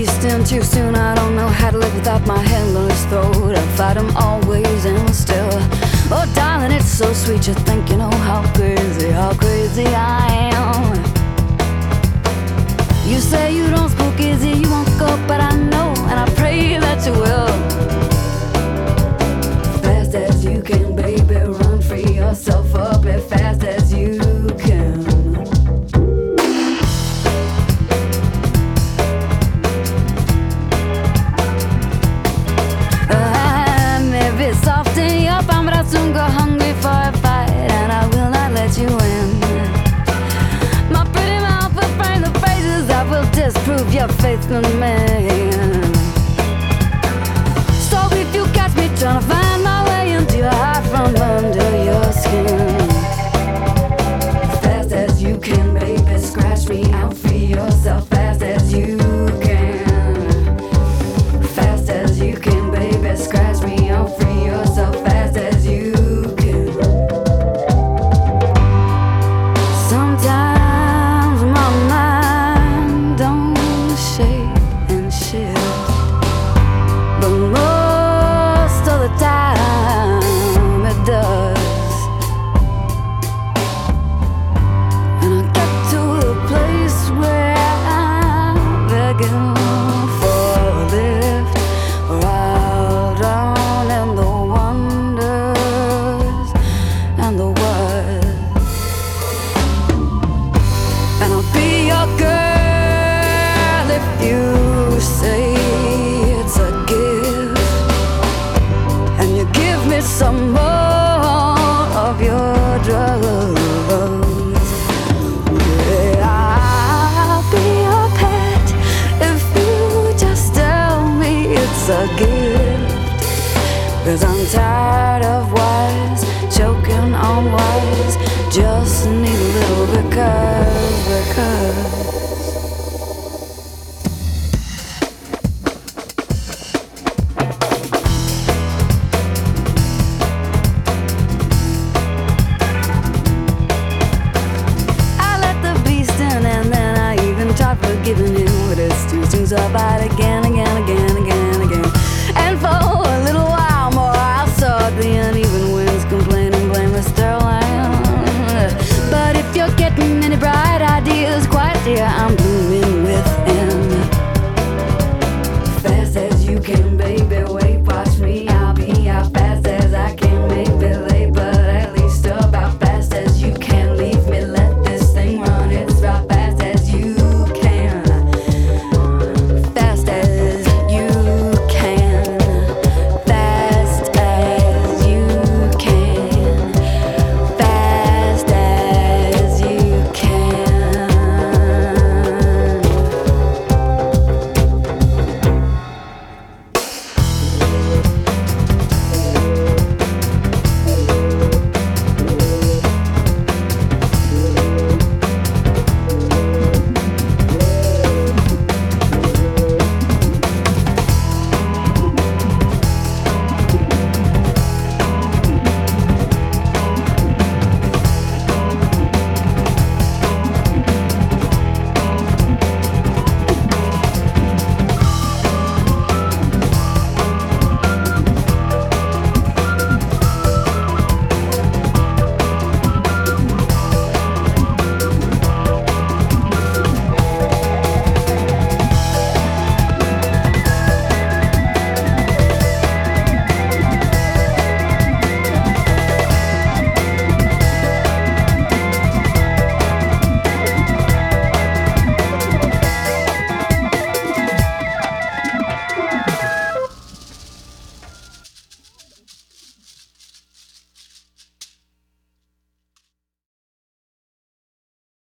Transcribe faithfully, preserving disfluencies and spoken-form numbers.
beasting too soon. I don't know how to live without my hand on his throat. I fight him always and still. Oh darling, it's so sweet. You think you know how crazy, how crazy I am. You say you don't spook easy, you won't go, but I know, and I pray that you will. Fast as you can, baby, run, free yourself up as fast as you can. I may be soft in your palm, but I'll soon go hungry for a fight, and I will not let you in. My pretty mouth will frame the phrases that will disprove your faith in me. So if you catch me trying to find my way into your heart from under your skin, fast as you can, baby, scratch me out, free yourself fast as you can. Fast as you can, baby, scratch me out, free yourself fast as you can. Sometimes my mind don't shake and shift, but most of the time it does. And I get to the place where I'm begging for a lift, or I'll drown in the wonders and the what. And I'll be your girl if you say it's a gift, and you give me some more of your drugs. Yeah, I'll be your pet if you just tell me it's a gift. 'Cause I'm tired of wise, choking on wise. Just need a little because, because I let the beast in, and then I even tried forgiving him, but it's too soon, so I fight again, again, again, again, again. And for a little while more I saw the uneven winds, complaining, blame the Sterling. But if you're getting any bright ideas, quite dear, I'm blooming within. Fast as you can, baby,